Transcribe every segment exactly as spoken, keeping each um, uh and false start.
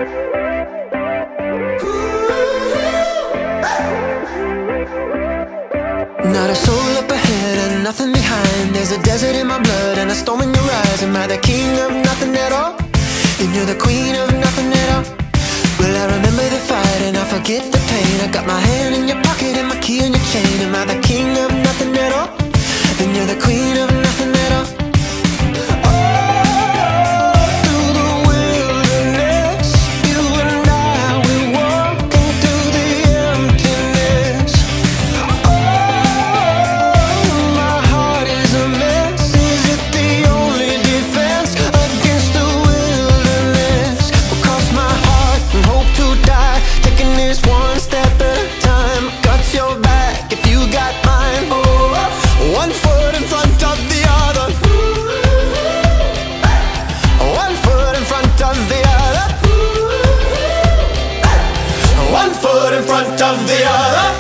Not a soul up ahead and nothing behind. There's a desert in my blood and a storm in your eyes. Am I the king of nothing at all? And you're the queen of nothing at all. Well, I remember the fight and I forget the pain. I got my hand in your pocket and my key in your chain. Am I the king of nothing at all? And you're the queen of nothing at all. In front of the other.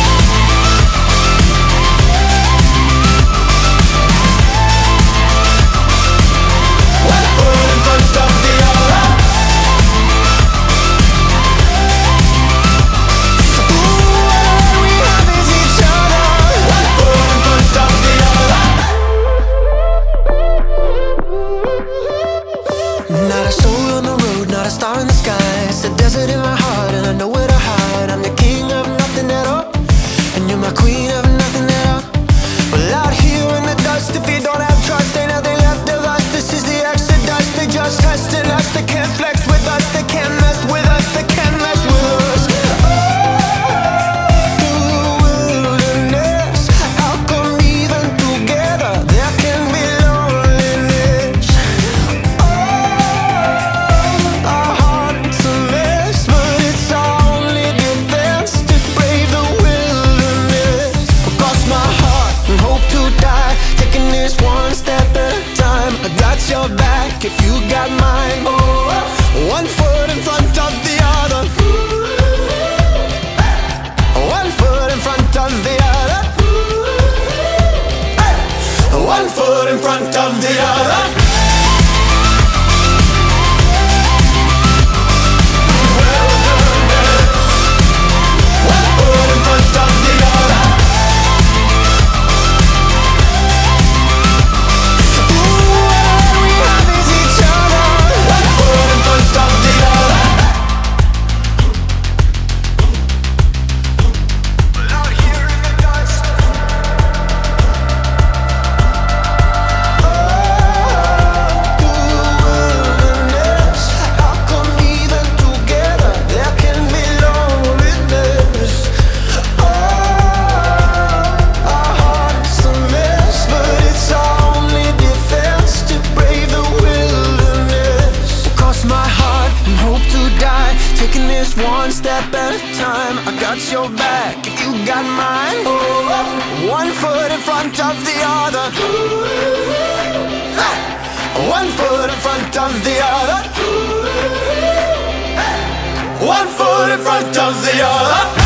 Not a soul on the road, not a star in the sky. It's a desert in my heart and I know where to hide. I'm the king of nothing at all, and you're my queen of nothing at all. Well, out here in the dust, if you don't have trust, ain't nothing left of us. This is the exodus. They just testing us. They can't flex with us. They can't mess with us. They can't mess with us. Your back if you got mine. Oh, one foot in front of the other. One foot in front of the other. One foot in front of the other. One step at a time, I got your back if you got mine. Oh, one foot in front of the other. One foot in front of the other. One foot in front of the other.